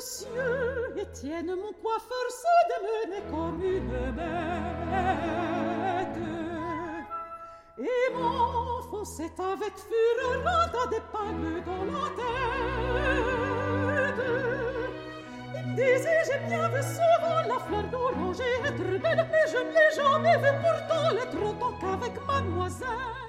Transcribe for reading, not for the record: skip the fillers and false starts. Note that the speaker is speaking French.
monsieur, Étienne, mon coiffeur, se démenait comme une bête. Et m'enfonçait avec fureur un tas d'épingles dans la tête. Il me disait, j'ai bien vu souvent la fleur d'oranger être belle, mais je ne l'ai jamais vue pourtant l'être autant qu'avec mademoiselle.